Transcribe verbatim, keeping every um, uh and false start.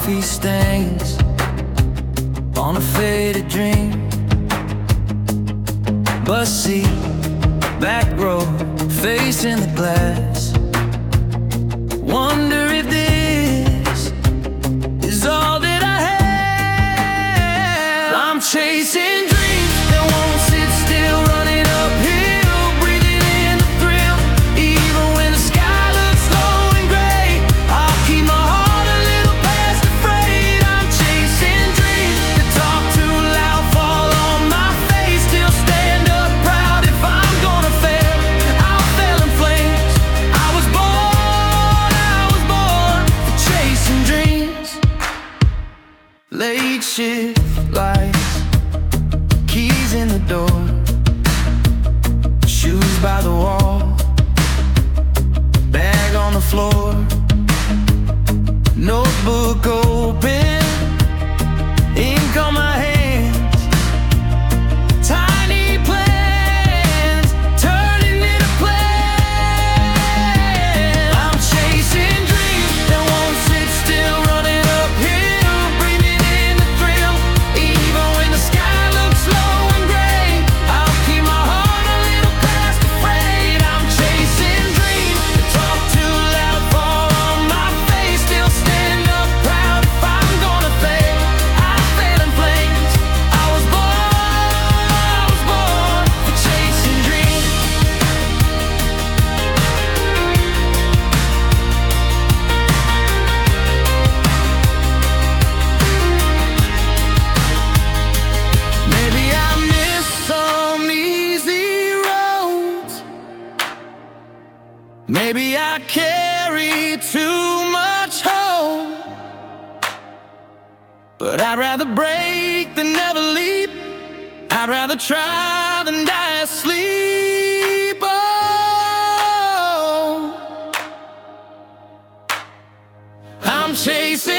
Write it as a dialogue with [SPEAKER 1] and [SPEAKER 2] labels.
[SPEAKER 1] coffee stains on a faded dream. Bus seat, back row, facing the glass. Wonder if this is all that I have. I'm chasing dreams that won't sit still, running uphill, breathing in the thrill. Even when the sky looks low and gray, I'll keep my heart a little past afraid. I'm chasing dreams that talk too loud, fall on my face, still stand up proud. If I'm gonna fail, I'll fail in flames. I was born, I was born for chasing dreams. Late shift lights, keys in the door, shoes by the wall, bag on the floor, notebook open, ink on my hands, tiny plans turning into plans. I'm chasing dreams that won't sit still, running uphill, breathing in the thrill. Even when the sky looks low and gray, I'll keep my heart a little past afraid. I'm chasing dreams that talk too loud, fall on my face, still stand up proud. If I'm gonna fail, I'll fail in flames. I was born, I was born for chasing dreams. Maybe I miss some easy roads, maybe I carry too much hope, but I'd rather break than never leap. I'd rather try than die asleep. Oh, I'm chasing